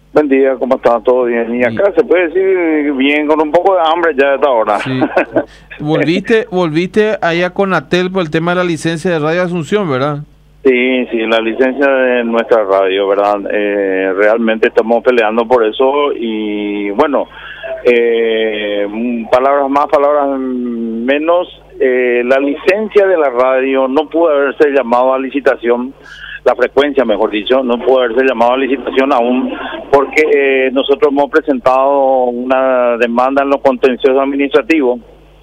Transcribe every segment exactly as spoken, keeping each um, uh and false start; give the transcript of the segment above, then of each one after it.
Buen día, ¿cómo está? ¿Todo bien? Y acá se puede decir bien, con un poco de hambre ya a esta hora. Sí. Volviste, volviste allá con Atel por el tema de la licencia de Radio Asunción, ¿verdad? Sí, sí, la licencia de nuestra radio, ¿verdad? Eh, realmente estamos peleando por eso y bueno, eh, palabras más, palabras menos, eh, la licencia de la radio no pudo haberse llamado a licitación, la frecuencia, mejor dicho, no pudo haberse llamado a licitación aún, porque eh, nosotros hemos presentado una demanda en los contenciosos administrativos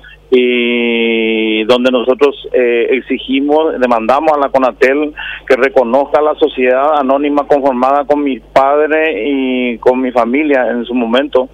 y donde nosotros eh, exigimos, demandamos a la Conatel que reconozca a la sociedad anónima conformada con mi padre y con mi familia en su momento.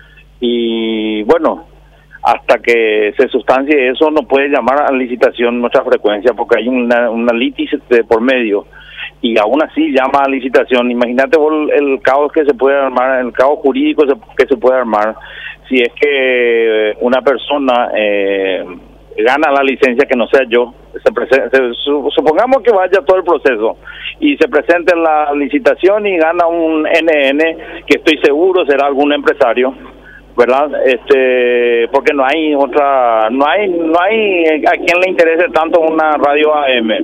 Y bueno, hasta que se sustancie eso no puede llamar a licitación nuestra frecuencia porque hay una, una litis de por medio. Y aún así llama a licitación. Imagínate vos el caos que se puede armar, el caos jurídico que se puede armar si es que una persona eh, gana la licencia que no sea yo. Se presenta, se, supongamos que vaya todo el proceso y se presente en la licitación y gana un N N, que estoy seguro será algún empresario, ¿verdad? Este, porque no hay otra, no hay, no hay a quien le interese tanto una radio A M.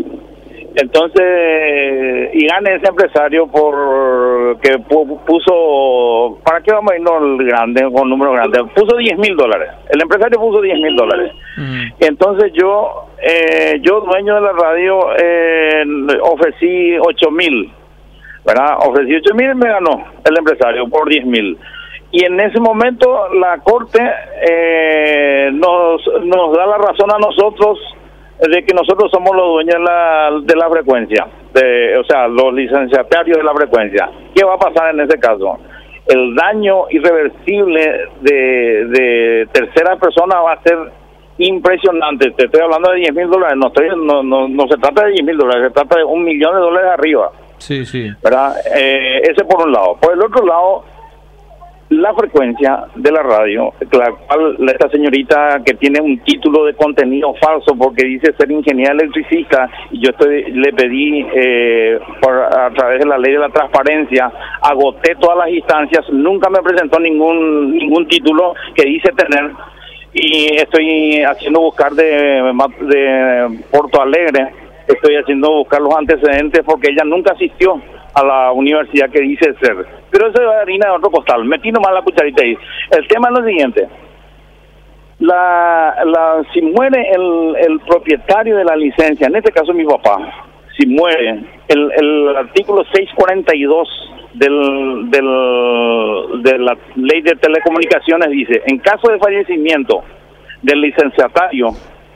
Entonces, y gane ese empresario por que puso, ¿para qué vamos a irnos grande, con número grande? Puso diez mil dólares, el empresario puso diez mil dólares. Mm. Entonces yo, eh, yo dueño de la radio, eh, ofrecí ocho mil, ¿verdad? Ofrecí ocho mil y me ganó el empresario por diez mil. Y en ese momento la corte eh, nos, nos da la razón a nosotros de que nosotros somos los dueños de la, de la frecuencia, de, o sea, los licenciatarios de la frecuencia. ¿Qué va a pasar en ese caso? El daño irreversible de, de terceras personas va a ser impresionante. Te estoy hablando de diez mil dólares, no, estoy, no, no, no se trata de diez mil dólares, se trata de un millón de dólares arriba. Sí, sí. ¿Verdad? Eh, ese por un lado. Por el otro lado, la frecuencia de la radio, la cual esta señorita que tiene un título de contenido falso porque dice ser ingeniera electricista, y yo estoy le pedí eh, por, a través de la ley de la transparencia, agoté todas las instancias, nunca me presentó ningún ningún título que dice tener, y estoy haciendo buscar de, de Porto Alegre, estoy haciendo buscar los antecedentes porque ella nunca asistió a la universidad que dice ser. Pero eso es harina de otro costal. Metí nomás la cucharita ahí. El tema es lo siguiente. La, la, si muere el, el propietario de la licencia, en este caso mi papá, si muere, el, el artículo seiscientos cuarenta y dos del, del, de la ley de telecomunicaciones dice, en caso de fallecimiento del licenciatario,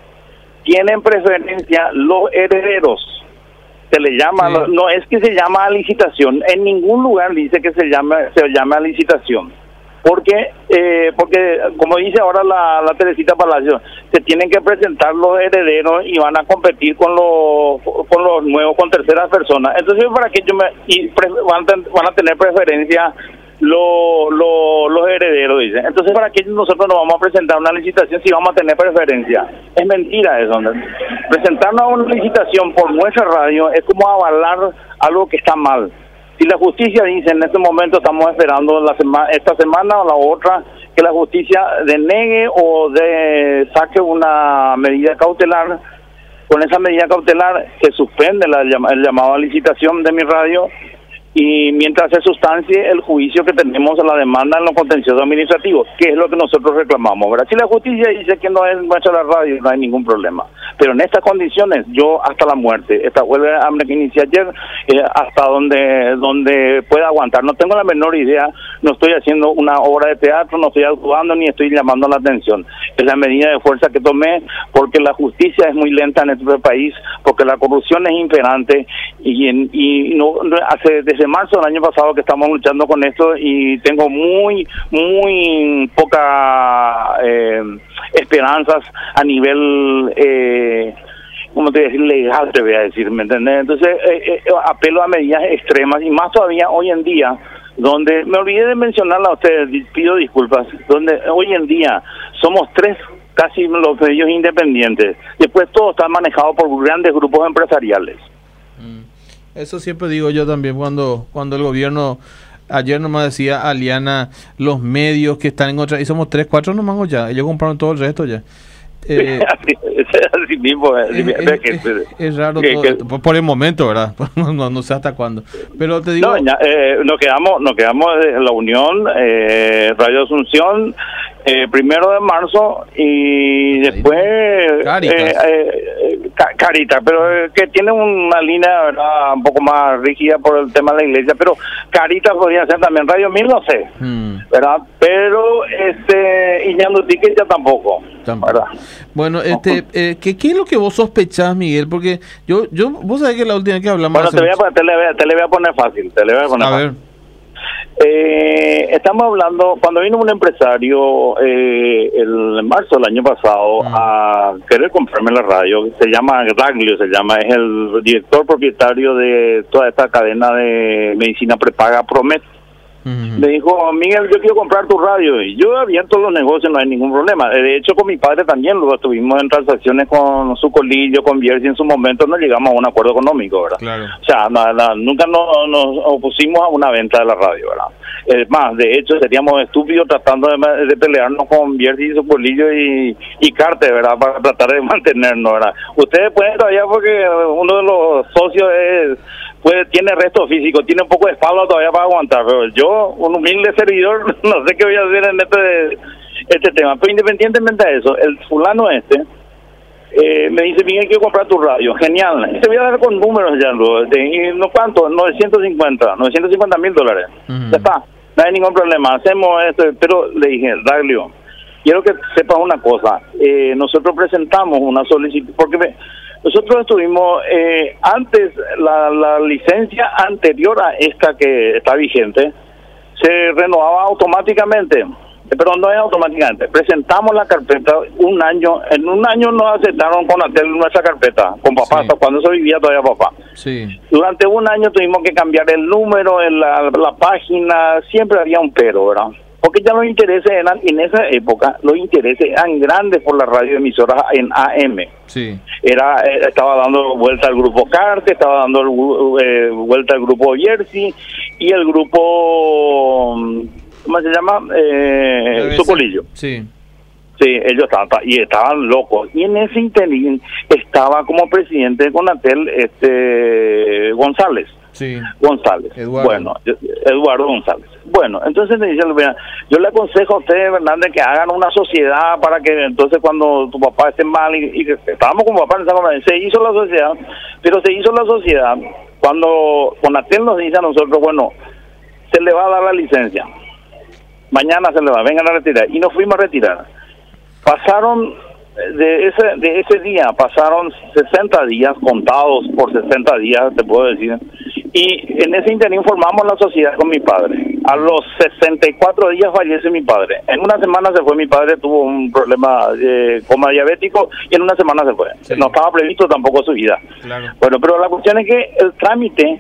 tienen preferencia los herederos. Se le llama, sí. no, no es que se llama a licitación, en ningún lugar dice que se llama se llama a licitación, porque eh, porque como dice ahora la, la Teresita Palacio, se tienen que presentar los herederos y van a competir con los con los nuevos, con terceras personas. Entonces, para que yo me y pre, van, van a tener preferencia lo, lo, los herederos, dicen. Entonces, ¿para qué nosotros nos vamos a presentar una licitación si vamos a tener preferencia? Es mentira eso, ¿no? Presentarnos a una licitación por nuestra radio es como avalar algo que está mal. Si la justicia dice, en este momento estamos esperando la sema, esta semana o la otra, que la justicia denegue o de, saque una medida cautelar, con esa medida cautelar se suspende la, el llamado a licitación de mi radio, y mientras se sustancie el juicio que tenemos a la demanda en los contenciosos administrativos, que es lo que nosotros reclamamos, ¿verdad? Si la justicia dice que no es nuestra la radio, no hay ningún problema. Pero en estas condiciones, yo hasta la muerte, esta huelga de hambre que inicié ayer, eh, hasta donde donde pueda aguantar. No tengo la menor idea, no estoy haciendo una obra de teatro, no estoy actuando ni estoy llamando la atención. Es la medida de fuerza que tomé porque la justicia es muy lenta en este país, porque la corrupción es imperante y, en, y no hace desde marzo del año pasado que estamos luchando con esto y tengo muy, muy poca eh, esperanzas a nivel, eh, ¿cómo te voy a decir? Legal, te voy a decir, ¿me entiendes? Entonces, eh, eh, apelo a medidas extremas y más todavía hoy en día, donde, me olvidé de mencionarla a ustedes, pido disculpas, donde hoy en día somos tres casi los medios independientes, después todo está manejado por grandes grupos empresariales. Eso siempre digo yo también cuando cuando el gobierno Ayer nomás decía Aliana, los medios que están en otra, y somos tres, cuatro nomás ya, ellos compraron todo el resto ya. Eh, así, así mismo, así es, mismo. es, Que, es, es raro que, todo, que, por, por el momento, ¿verdad? No, no sé hasta cuándo. Pero te digo... No, ya, eh, nos quedamos nos quedamos en la Unión, eh, Radio Asunción, eh, primero de marzo y después Caritas. Eh, eh, Carita, pero eh, que tiene una línea, ¿verdad?, un poco más rígida por el tema de la iglesia, pero Caritas podría ser también. Radio Mil, no sé, hmm. ¿verdad? Pero este Iñandutique ya tampoco, tampoco. ¿verdad? Bueno, este, eh, ¿qué, ¿qué es lo que vos sospechás, Miguel? Porque yo, yo vos sabés que la última vez que hablamos... Bueno, te, voy a, te, le voy a, te le voy a poner fácil, te le voy a poner a fácil. ver. Eh, estamos hablando, cuando vino un empresario eh, el en marzo del año pasado mm. a querer comprarme la radio, se llama Daglio, se llama, es el director propietario de toda esta cadena de medicina prepaga Promet. Mm-hmm. Me dijo, Miguel, yo quiero comprar tu radio. Y yo abierto los negocios, no hay ningún problema. De hecho, con mi padre también lo estuvimos en transacciones con su colillo, con Bierzi. En su momento no llegamos a un acuerdo económico, ¿verdad? Claro. O sea, na, na, nunca nos, nos opusimos a una venta de la radio, ¿verdad? Es más, de hecho, seríamos estúpidos tratando de, de pelearnos con Bierzi y su colillo y, y Carte, ¿verdad? Para tratar de mantenernos, ¿verdad? Ustedes pueden todavía, porque uno de los socios es... pues tiene resto físico, tiene un poco de espalda todavía para aguantar, pero yo, un humilde servidor, no sé qué voy a hacer en este este tema. Pero independientemente de eso, el fulano este eh, me dice, Miguel, quiero comprar tu radio. Genial, te voy a dar con números ya, de, no cuánto, novecientos cincuenta mil dólares. Uh-huh. Ya está, no hay ningún problema, hacemos esto. Pero le dije, Daglio, quiero que sepas una cosa, eh, nosotros presentamos una solicitud, porque me, nosotros estuvimos, eh, antes, la, la licencia anterior a esta que está vigente, se renovaba automáticamente, pero no es automáticamente. Presentamos la carpeta un año, en un año nos aceptaron con Atel nuestra carpeta, con papá, sí. Cuando eso vivía todavía papá. Sí. Durante un año tuvimos que cambiar el número, en la, la página, siempre había un pero, ¿verdad? Porque ya los intereses eran, en esa época, los intereses eran grandes por las radioemisoras en A M. Sí. Era, estaba dando vuelta al grupo Carte, estaba dando eh, vuelta al grupo Bierzi y el grupo, ¿cómo se llama? Eh, Socolillo. Sí. Sí, ellos estaban, y estaban locos. Y en ese interín estaba como presidente de Conatel este González. Sí. González. Eduardo. Bueno, Eduardo González. Bueno, entonces me dice, yo le aconsejo a usted, Hernández, que hagan una sociedad para que entonces cuando tu papá esté mal, y, y estábamos con papá en esa momento, se hizo la sociedad, pero se hizo la sociedad cuando Conatel nos dice a nosotros, bueno, se le va a dar la licencia, mañana se le va, vengan a retirar, y nos fuimos a retirar. Pasaron de ese de ese día, pasaron sesenta días, contados por sesenta días, te puedo decir, y en ese interín formamos la sociedad con mi padre. A los sesenta y cuatro días fallece mi padre. En una semana se fue mi padre, tuvo un problema de coma diabético y en una semana se fue. Sí. No estaba previsto tampoco su vida. Claro. Bueno, pero la cuestión es que el trámite,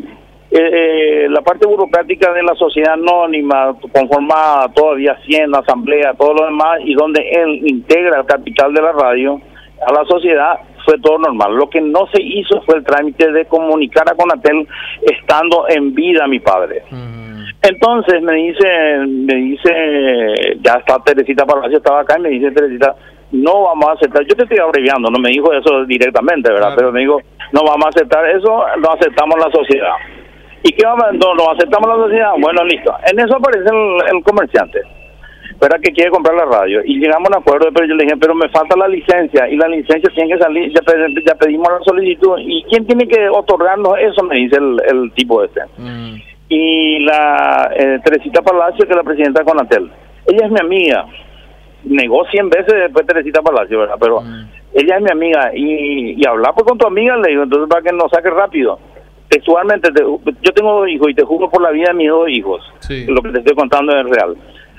eh, la parte burocrática de la sociedad anónima, conformada todavía Hacienda, Asamblea, todo lo demás, y donde él integra el capital de la radio a la sociedad, fue todo normal. Lo que no se hizo fue el trámite de comunicar a Conatel estando en vida mi padre. Uh-huh. Entonces me dice, me dice, ya está Teresita Palacio, estaba acá, y me dice, Teresita, no vamos a aceptar, yo te estoy abreviando, no me dijo eso directamente, ¿verdad? Claro. Pero me dijo, no vamos a aceptar eso, no aceptamos la sociedad. ¿Y qué vamos a, no, no aceptamos la sociedad? Bueno, listo. En eso aparece el, el comerciante, ¿verdad?, que quiere comprar la radio, y llegamos a un acuerdo, pero yo le dije, pero me falta la licencia, y la licencia tiene que salir, ya, ya pedimos la solicitud, y ¿quién tiene que otorgarnos eso? Me dice el, el tipo este. Mm. Y la eh, Teresita Palacio, que es la presidenta de Conatel, ella es mi amiga, negó cien veces después Teresita Palacio, ¿verdad? Pero mm. ella es mi amiga, y, y hablar pues con tu amiga, le digo, entonces para que nos saque rápido. Textualmente, te, yo tengo dos hijos, y te juro por la vida de mis dos hijos, sí. Lo que te estoy contando es real.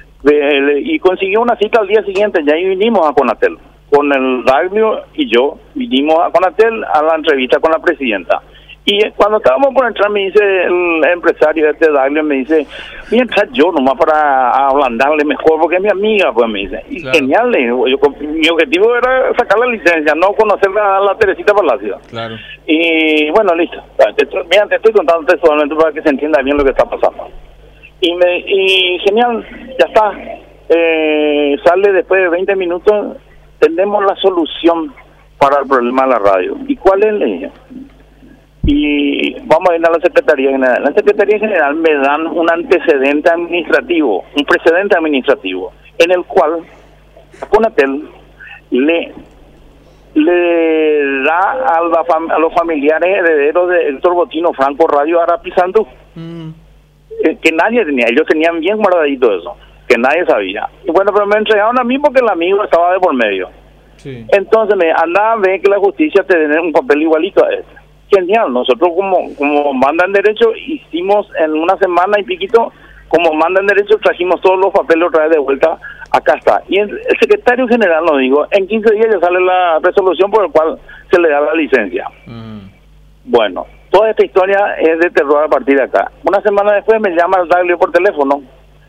Y consiguió una cita al día siguiente, ya ahí vinimos a Conatel, con el Daglio y yo, vinimos a Conatel a la entrevista con la presidenta. Y cuando estábamos por entrar, me dice el empresario este Daglio, me dice, voy a entrar yo nomás para ablandarle mejor, porque es mi amiga, pues me dice. Y claro. Genial, yo, yo, mi objetivo era sacar la licencia, no conocer a la Teresita Palacio. Claro. Y bueno, listo. Te estoy, mira, te estoy contando textualmente para que se entienda bien lo que está pasando. Y, me, y genial, ya está. Eh, sale después de veinte minutos, tenemos la solución para el problema de la radio. ¿Y cuál es ella? Y vamos a ir a la Secretaría General. La Secretaría General me dan un antecedente administrativo, un precedente administrativo, en el cual a Conatel le, le da a, la fam, a los familiares herederos de Héctor Botino Franco Radio Arapizandú, mm. eh, que nadie tenía, ellos tenían bien guardadito eso, que nadie sabía. Y bueno, pero me entregaron a mí porque el amigo estaba de por medio. Sí. Entonces me andaba a ver que la justicia te dé un papel igualito a este. Genial, nosotros como como mandan derecho hicimos en una semana y piquito, como mandan derecho trajimos todos los papeles otra vez de vuelta, acá está. Y el, el secretario general nos dijo, en quince días ya sale la resolución por la cual se le da la licencia. Mm. Bueno, toda esta historia es de terror a partir de acá. Una semana después me llama el Daglio por teléfono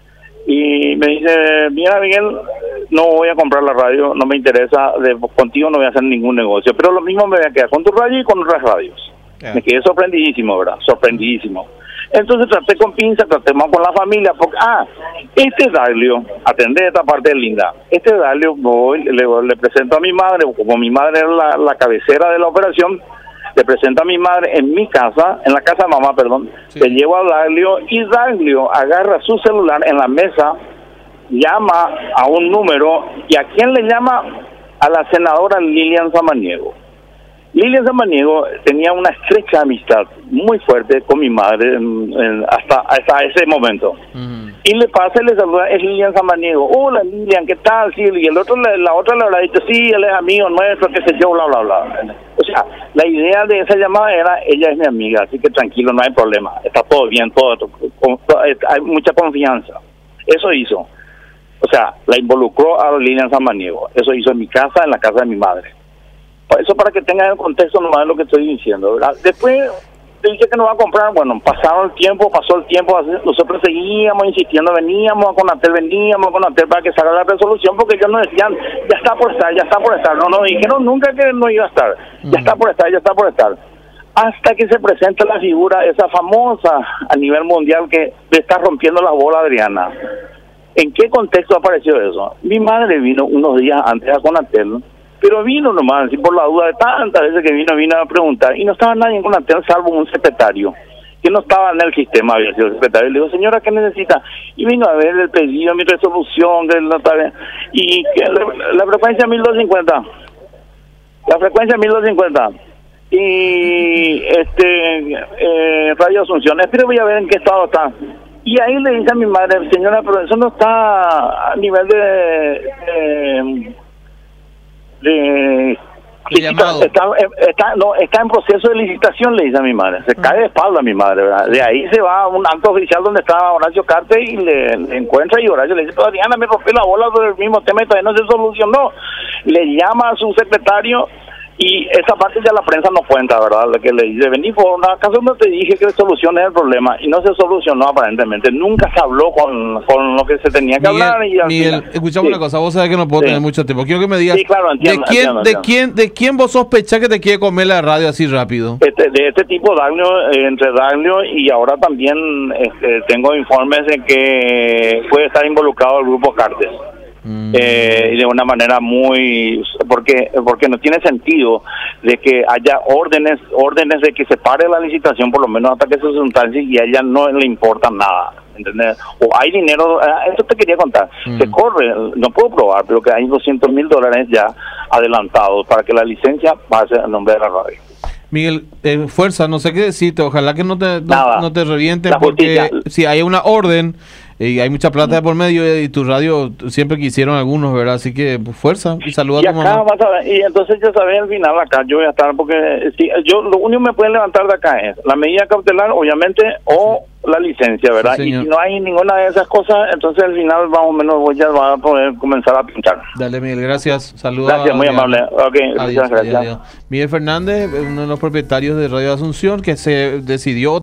y me dice, mira Miguel, no voy a comprar la radio, no me interesa, de, contigo no voy a hacer ningún negocio, pero lo mismo me voy a quedar con tu radio y con otras radios. Yeah. Me quedé sorprendidísimo, ¿verdad? Sorprendidísimo. Entonces traté con pinza, traté más con la familia, porque, ah, este Daglio, atendé esta parte linda, este Daglio voy, le, le presento a mi madre, como mi madre era la, la cabecera de la operación, le presento a mi madre en mi casa, en la casa de mamá, perdón, sí. Le llevo a Daglio y Daglio agarra su celular en la mesa, llama a un número, y ¿a quién le llama? A la senadora Lilian Samaniego. Lilian Samaniego tenía una estrecha amistad muy fuerte con mi madre en, en, hasta, hasta ese momento. Uh-huh. Y le pasa y le saluda, es Lilian Samaniego. Hola Lilian, ¿qué tal? Sí, y el otro, la, la otra le habrá dicho, sí, él es amigo nuestro, qué sé yo, bla, bla, bla. O sea, la idea de esa llamada era, ella es mi amiga, así que tranquilo, no hay problema, está todo bien, todo, todo, todo hay mucha confianza. Eso hizo. O sea, la involucró a Lilian Samaniego. Eso hizo en mi casa, en la casa de mi madre. Eso para que tengan el contexto nomás de lo que estoy diciendo, ¿verdad? Después le dije que no va a comprar, bueno, pasaron el tiempo, pasó el tiempo, nosotros seguíamos insistiendo, veníamos a Conatel, veníamos a Conatel para que salga la resolución, porque ellos nos decían, ya está por estar, ya está por estar, no nos dijeron nunca que no iba a estar, ya está por estar, ya está por estar, hasta que se presenta la figura esa famosa a nivel mundial que le está rompiendo la bola a Adriana. ¿En qué contexto apareció eso? Mi madre vino unos días antes a Conatel, pero vino nomás, y por la duda de tantas veces que vino, vino a preguntar, y no estaba nadie en Conatel salvo un secretario, que no estaba en el sistema, había sido el secretario. Le digo, señora, ¿qué necesita? Y vino a ver el pedido, mi resolución, que no está bien, y que la, la frecuencia mil doscientos cincuenta, la frecuencia mil doscientos cincuenta, y este eh, Radio Asunción, espero voy a ver en qué estado está. Y ahí le dice a mi madre, señora, pero eso no está a nivel de... de de está, está, está, no, está en proceso de licitación, le dice a mi madre. Se cae de espalda a mi madre, ¿verdad? De ahí se va a un acto oficial donde estaba Horacio Carte y le, le encuentra, y Horacio le dice, pero Diana, me rompió la bola sobre el mismo tema y todavía no se solucionó. Le llama a su secretario y esa parte ya la prensa no cuenta, ¿verdad? Lo que le dice, vení por una ocasión donde te dije que soluciones el problema, y no se solucionó aparentemente. Nunca se habló con, con lo que se tenía que Miguel, hablar. Y Miguel, escuchame sí. una cosa, vos sabés que no puedo sí. tener mucho tiempo. Quiero que me digas, sí, claro, entiendo, ¿de, quién, entiendo, de, entiendo. quién, ¿de quién vos sospechás que te quiere comer la radio así rápido? Este, de este tipo, Daglio, eh, entre Daglio, y ahora también este, tengo informes de que puede estar involucrado el grupo Cartes. Mm. Eh, y de una manera muy, porque porque no tiene sentido de que haya órdenes órdenes de que se pare la licitación por lo menos hasta que se sustancie y a ella no le importa nada, ¿entendés? O hay dinero, esto te quería contar, mm. se corre, no puedo probar, pero que hay doscientos mil dólares ya adelantados para que la licencia pase a nombre de la radio. Miguel, eh, fuerza, no sé qué decirte, ojalá que no te no, no te revienten, porque si hay una orden y hay mucha plata de por medio y tu radio siempre quisieron algunos, ¿verdad? Así que pues, fuerza y saluda y a tu acá mamá. Vas a ver, y entonces ya sabes, al final acá yo voy a estar, porque si yo lo único que me pueden levantar de acá es la medida cautelar, obviamente, o sí. la licencia, ¿verdad? Sí, y si no hay ninguna de esas cosas, entonces al final más o menos voy ya va a poder comenzar a pinchar. Dale, Miguel, gracias. Saludos. Gracias, muy amable. Ok, adiós, muchas gracias. Adiós, adiós. Miguel Fernández, uno de los propietarios de Radio Asunción, que se decidió